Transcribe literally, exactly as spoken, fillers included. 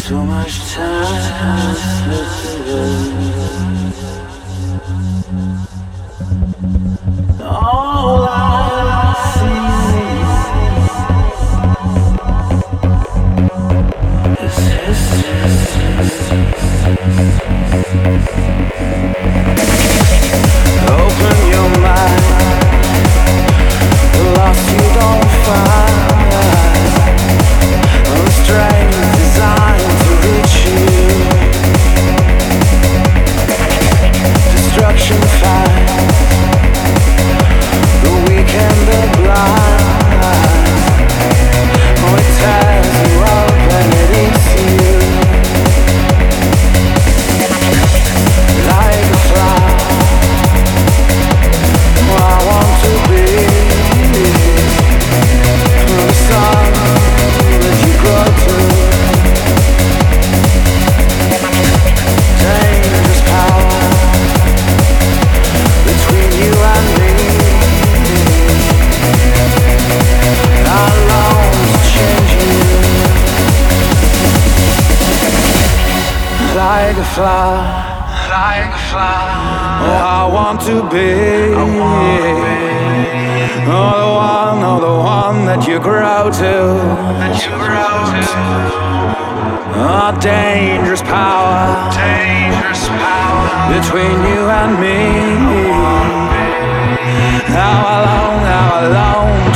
So much time slips away. All I see is history. Open your mind. The lost you don't find. A strange design to reach you. Destruction finds the weak and the blind. Oh, it tears you up and it eats you like a fly. Oh, I want to be the sun that you grow to. Dangerous power between you and me. I long to change you like a fly, like a fly. Oh, I want to be, I want to be. Oh, the one, oh, the one that you grow to, that you grow to. Oh, dangerous power, dangerous power between you and me. How alone, how alone